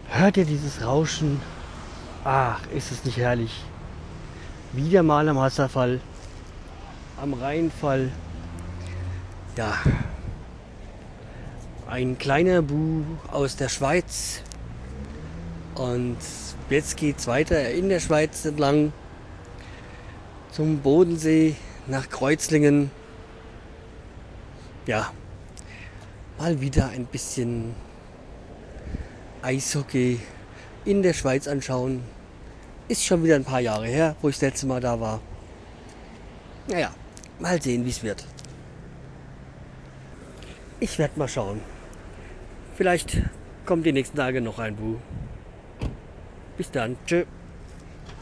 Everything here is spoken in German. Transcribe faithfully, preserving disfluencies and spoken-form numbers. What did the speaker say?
Hört ihr dieses Rauschen? Ach, ist es nicht herrlich. Wieder mal am Wasserfall, am Rheinfall. Ja, ein kleiner Bu aus der Schweiz. Und jetzt geht's weiter in der Schweiz entlang zum Bodensee nach Kreuzlingen. Ja, mal wieder ein bisschen Eishockey in der Schweiz anschauen. Ist schon wieder ein paar Jahre her, wo ich das letzte Mal da war. Naja, mal sehen, wie es wird. Ich werde mal schauen. Vielleicht kommt die nächsten Tage noch ein Bu. Bis dann. Tschö.